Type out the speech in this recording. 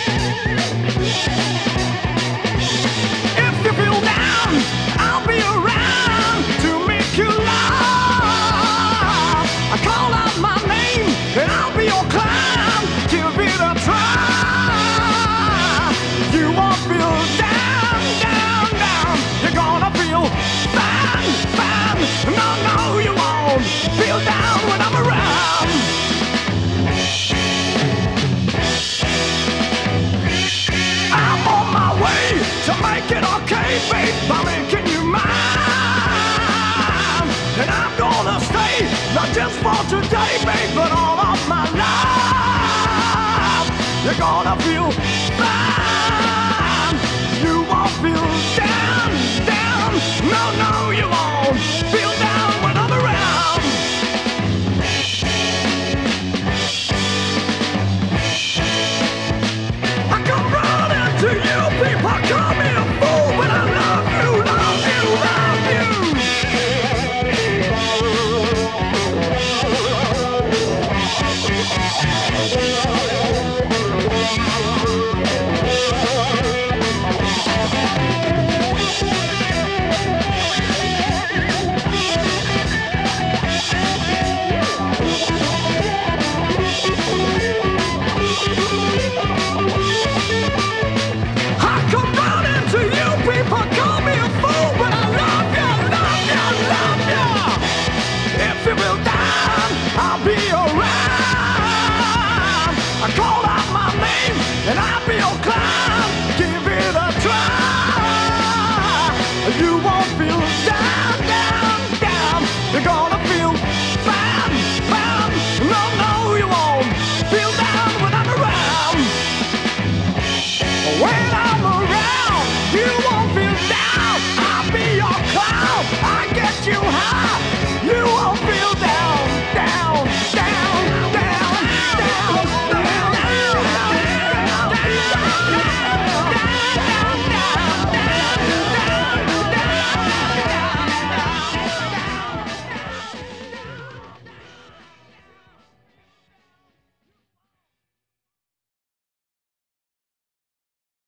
If you feel down, I'll be around to make you laugh. I call out my name and I'll be your clown. Give it a try. You won't feel down, down, down. You're gonna feel fine, fine. No, no, you won't feel down when I'm around. I'm on my way to make it okay, babe, by making you mine. And I'm gonna stay, not just for today, babe, but all of my life. You're gonna feel fine. You won't feel down, down. No, no, you won't feel down when I'm around. I come running to you, people call me a fool, but I love you, love you, love you. I come running to you, people call me a fool, but I love you, love you, love you. If you feel down, I'll be around. I call out my name and I'll be your clown. Give it a try. You won't feel down, down, down. You're gonna feel fine, fine. No, no, you won't feel down when I'm around. When